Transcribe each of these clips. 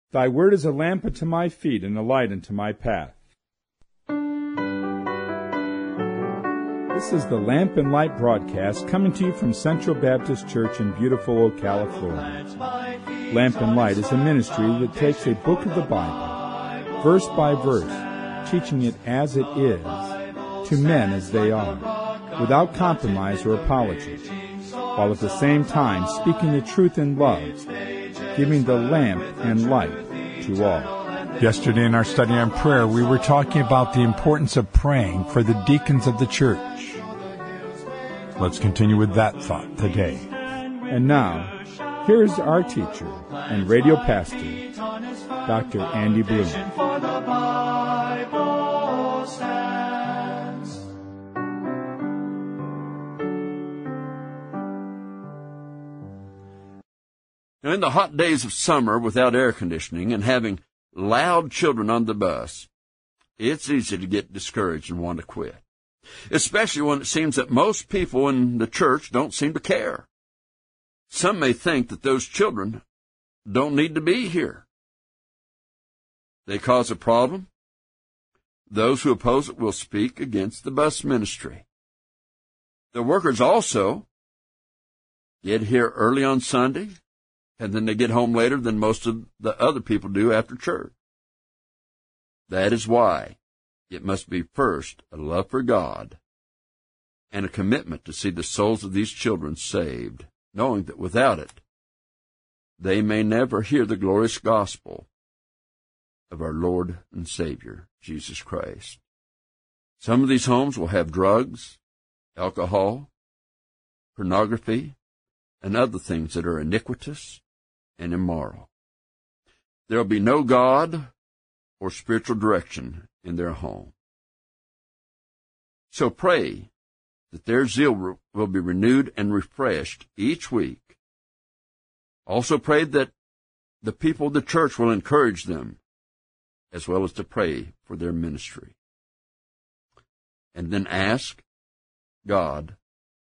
Thy word is a lamp unto my feet and a light unto my path. This is the Lamp and Light broadcast coming to you from Central Baptist Church in beautiful Ocala, Florida. Lamp and Light is a ministry that takes a book of the Bible, verse by verse, teaching it as it is, to men as they are, without compromise or apology, while at the same time speaking the truth in love, giving the lamp and light to all. Yesterday in our study on prayer, we were talking about the importance of praying for the deacons of the church. Let's continue with that thought today. And now, here's our teacher and radio pastor, Dr. Andy Bloom. Now, in the hot days of summer without air conditioning and having loud children on the bus, it's easy to get discouraged and want to quit, especially when it seems that most people in the church don't seem to care. Some may think that those children don't need to be here. They cause a problem. Those who oppose it will speak against the bus ministry. The workers also get here early on Sunday, and then they get home later than most of the other people do after church. That is why it must be first a love for God and a commitment to see the souls of these children saved, knowing that without it, they may never hear the glorious gospel of our Lord and Savior, Jesus Christ. Some of these homes will have drugs, alcohol, pornography, and other things that are iniquitous and immoral. There will be no God or spiritual direction in their home. So pray that their zeal will be renewed and refreshed each week. Also pray that the people of the church will encourage them, as well as to pray for their ministry. And then ask God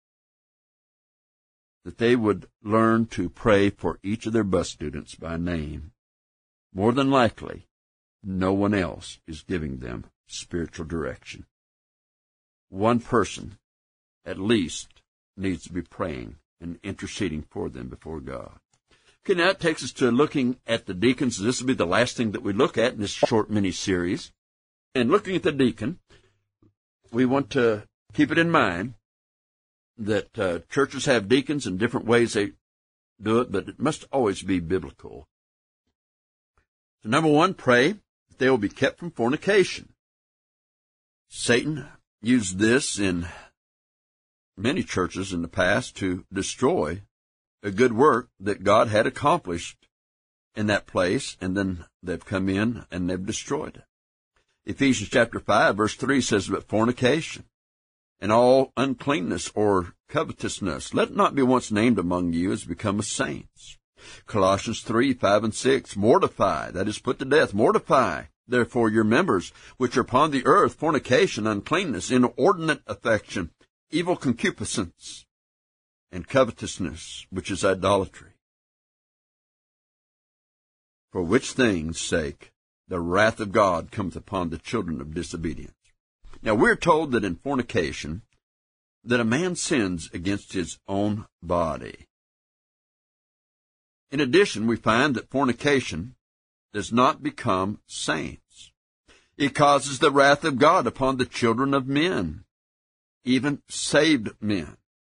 that they would learn to pray for each of their bus students by name. More than likely, no one else is giving them spiritual direction. One person, at least, needs to be praying and interceding for them before God. Okay, now it takes us to looking at the deacons. This will be the last thing that we look at in this short mini-series. And looking at the deacon, we want to keep it in mind that churches have deacons in different ways they do it, but it must always be biblical. So number one, pray that they will be kept from fornication. Satan used this in many churches in the past to destroy a good work that God had accomplished in that place, and then they've come in and they've destroyed it. Ephesians chapter 5, verse 3 says about fornication and all uncleanness or covetousness, let it not be once named among you as become saints. Colossians 3, 5 and 6, mortify, that is put to death, mortify, therefore, your members which are upon the earth, fornication, uncleanness, inordinate affection, evil concupiscence, and covetousness, which is idolatry. For which things' sake the wrath of God cometh upon the children of disobedience. Now, we're told that in fornication, that a man sins against his own body. In addition, we find that fornication does not become saints. It causes the wrath of God upon the children of men, even saved men.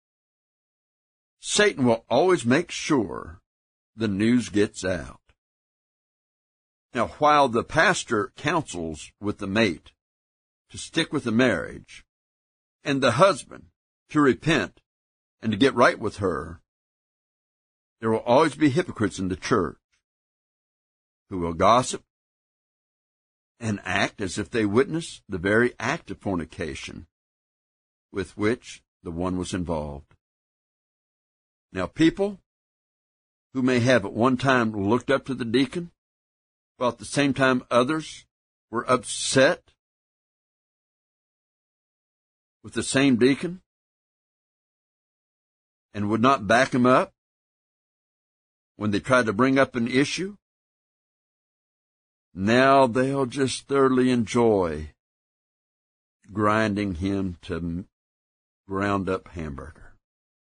Satan will always make sure the news gets out. Now, while the pastor counsels with the mate to stick with the marriage, and the husband to repent and to get right with her, there will always be hypocrites in the church who will gossip and act as if they witnessed the very act of fornication with which the one was involved. Now, people who may have at one time looked up to the deacon, while at the same time others were upset with the same deacon and would not back him up when they tried to bring up an issue, Now they'll just thoroughly enjoy grinding him to ground-up hamburger.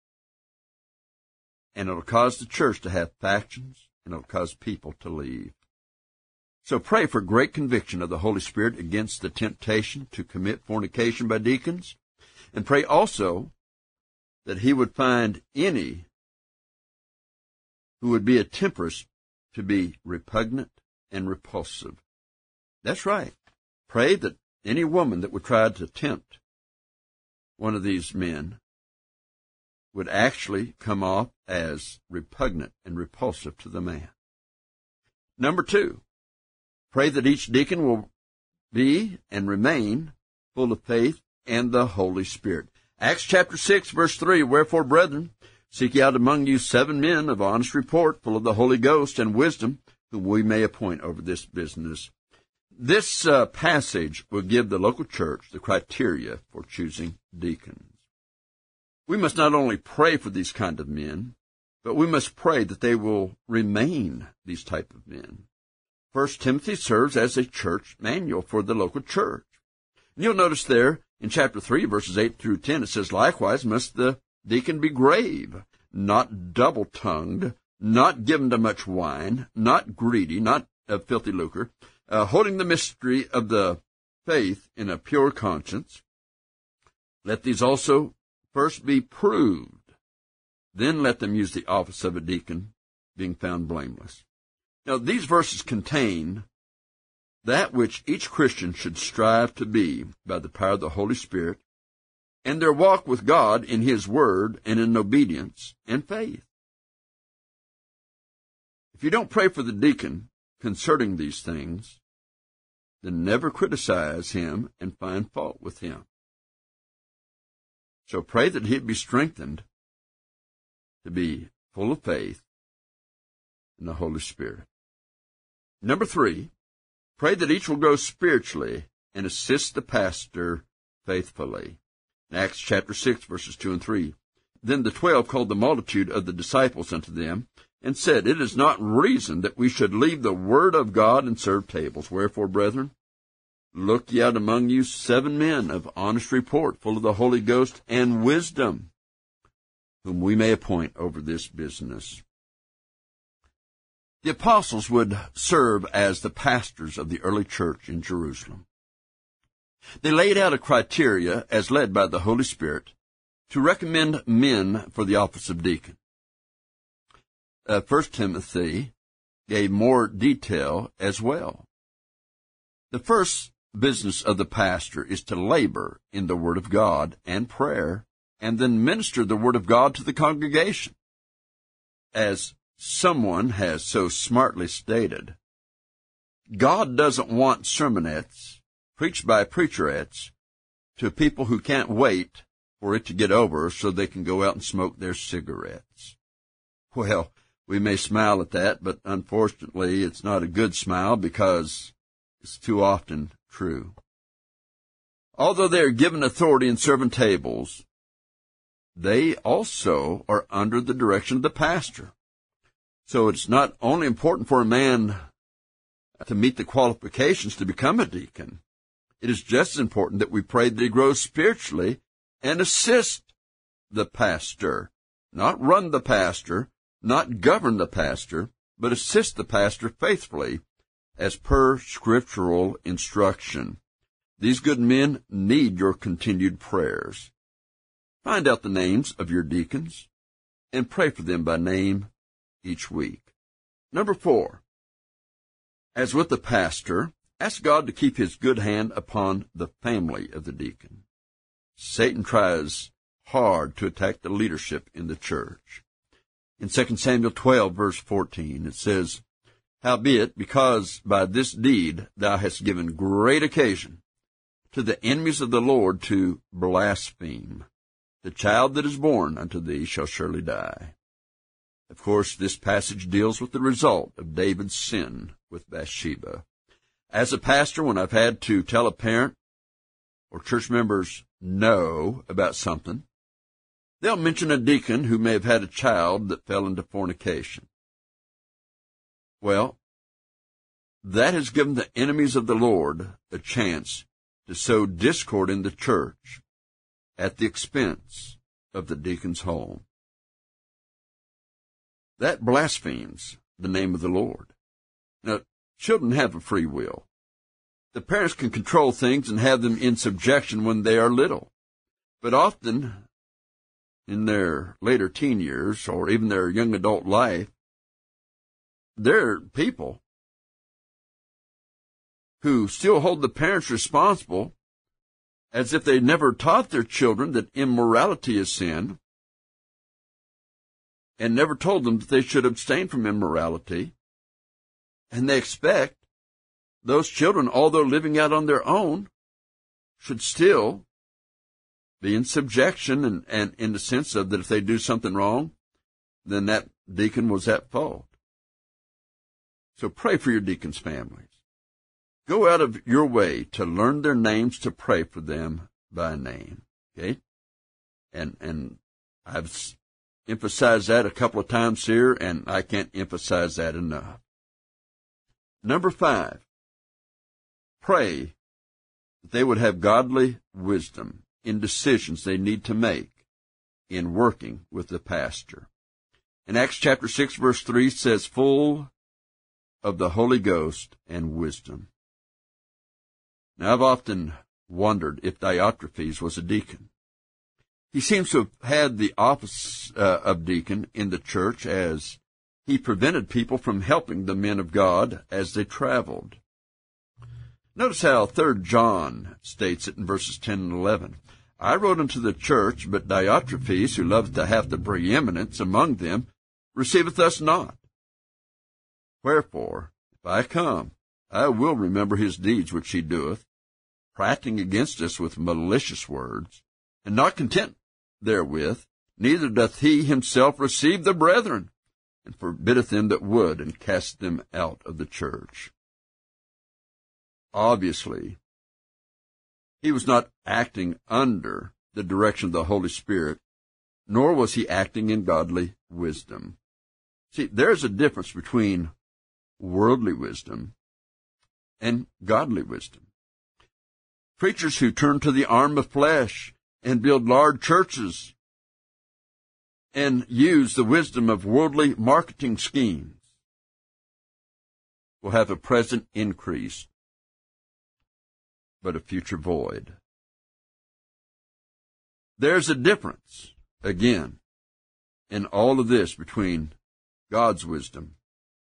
And it'll cause the church to have factions, and it'll cause people to leave. So pray for great conviction of the Holy Spirit against the temptation to commit fornication by deacons, and pray also that he would find any who would be a temptress to be repugnant and repulsive. That's right. Pray that any woman that would try to tempt one of these men would actually come off as repugnant and repulsive to the man. Number 2, pray that each deacon will be and remain full of faith and the Holy Spirit. Acts chapter 6, verse 3, Wherefore, brethren, seek ye out among you 7 men of honest report, full of the Holy Ghost and wisdom, whom we may appoint over this business. This passage will give the local church the criteria for choosing deacons. We must not only pray for these kind of men, but we must pray that they will remain these type of men. 1 Timothy serves as a church manual for the local church. And you'll notice there in chapter 3, verses 8 through 10, it says, Likewise must the deacon be grave, not double-tongued, not given to much wine, not greedy, not of filthy lucre, holding the mystery of the faith in a pure conscience. Let these also first be proved, then let them use the office of a deacon, being found blameless. Now, these verses contain that which each Christian should strive to be by the power of the Holy Spirit, and their walk with God in His Word and in obedience and faith. If you don't pray for the deacon concerning these things, then never criticize him and find fault with him. So pray that he'd be strengthened to be full of faith in the Holy Spirit. Number 3, pray that each will grow spiritually and assist the pastor faithfully. In Acts chapter 6, verses 2 and 3. Then the 12 called the multitude of the disciples unto them, and said, It is not reason that we should leave the word of God and serve tables. Wherefore, brethren, look ye out among you 7 men of honest report, full of the Holy Ghost and wisdom, whom we may appoint over this business. The apostles would serve as the pastors of the early church in Jerusalem. They laid out a criteria, as led by the Holy Spirit, to recommend men for the office of deacon. 1 Timothy gave more detail as well. The first business of the pastor is to labor in the Word of God and prayer, and then minister the Word of God to the congregation. As someone has so smartly stated, God doesn't want sermonettes preached by preacherettes to people who can't wait for it to get over so they can go out and smoke their cigarettes. Well, we may smile at that, but unfortunately it's not a good smile because it's too often true. Although they are given authority in serving tables, they also are under the direction of the pastor. So it's not only important for a man to meet the qualifications to become a deacon, it is just as important that we pray that he grows spiritually and assist the pastor, not run the pastor, not govern the pastor, but assist the pastor faithfully as per scriptural instruction. These good men need your continued prayers. Find out the names of your deacons and pray for them by name each week. Number 4, as with the pastor, ask God to keep His good hand upon the family of the deacon. Satan tries hard to attack the leadership in the church. In 2 Samuel 12, verse 14, it says, Howbeit, because by this deed thou hast given great occasion to the enemies of the Lord to blaspheme, the child that is born unto thee shall surely die. Of course, this passage deals with the result of David's sin with Bathsheba. As a pastor, when I've had to tell a parent or church members no about something, they'll mention a deacon who may have had a child that fell into fornication. Well, that has given the enemies of the Lord a chance to sow discord in the church at the expense of the deacon's home. That blasphemes the name of the Lord. Now, children have a free will. The parents can control things and have them in subjection when they are little. But often, in their later teen years, or even their young adult life, they're people who still hold the parents responsible as if they never taught their children that immorality is sin, and never told them that they should abstain from immorality. And they expect those children, although living out on their own, should still be in subjection and in the sense of that if they do something wrong, then that deacon was at fault. So pray for your deacons' families. Go out of your way to learn their names, to pray for them by name. Okay? And I've emphasized that a couple of times here, and I can't emphasize that enough. Number 5, pray that they would have godly wisdom in decisions they need to make in working with the pastor. In Acts chapter 6, verse 3 says, full of the Holy Ghost and wisdom. Now, I've often wondered if Diotrephes was a deacon. He seems to have had the office of deacon in the church, as he prevented people from helping the men of God as they traveled. Notice how 3 John states it in verses 10 and 11. I wrote unto the church, but Diotrephes, who loveth to have the preeminence among them, receiveth us not. Wherefore, if I come, I will remember his deeds which he doeth, prating against us with malicious words, and not content therewith, neither doth he himself receive the brethren, and forbiddeth them that would, and cast them out of the church. Obviously, he was not acting under the direction of the Holy Spirit, nor was he acting in godly wisdom. See, there's a difference between worldly wisdom and godly wisdom. Preachers who turn to the arm of flesh and build large churches and use the wisdom of worldly marketing schemes will have a present increase, but a future void. There's a difference, again, in all of this between God's wisdom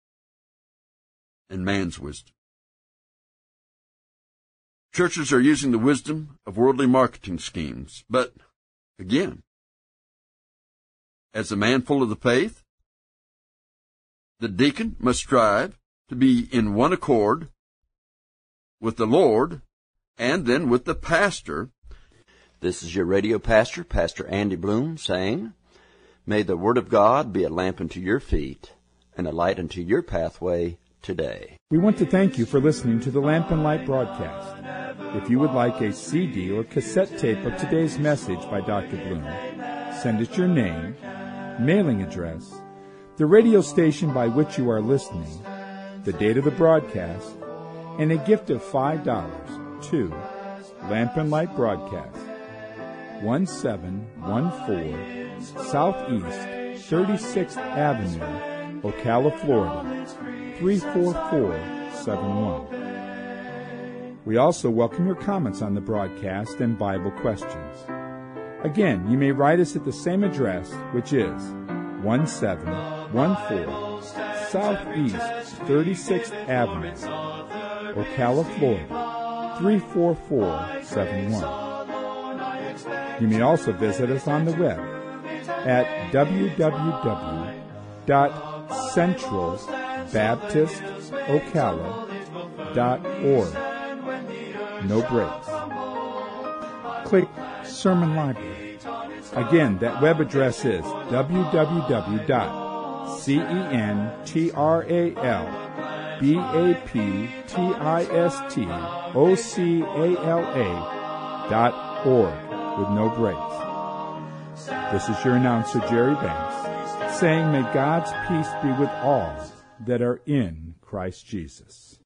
and man's wisdom. Churches are using the wisdom of worldly marketing schemes, but, again, as a man full of the faith, the deacon must strive to be in one accord with the Lord and then with the pastor. This is your radio pastor, Pastor Andy Bloom, saying, may the Word of God be a lamp unto your feet and a light unto your pathway today. We want to thank you for listening to the Lamp and Light broadcast. If you would like a CD or cassette tape of today's message by Dr. Bloom, send us your name, mailing address, the radio station by which you are listening, the date of the broadcast, and a gift of $5 to Lamp and Light Broadcast, 1714 Southeast 36th Avenue, Ocala, Florida, 34471. We also welcome your comments on the broadcast and Bible questions. Again, you may write us at the same address, which is 1714 Southeast 36th Avenue, Ocala, Florida, 34471. You may also visit us on the web at www.centralbaptistocala.org. No breaks. Click Sermon Library. Again, that web address is www.centralbaptistocala.org with no breaks. This is your announcer, Jerry Banks, saying, may God's peace be with all that are in Christ Jesus.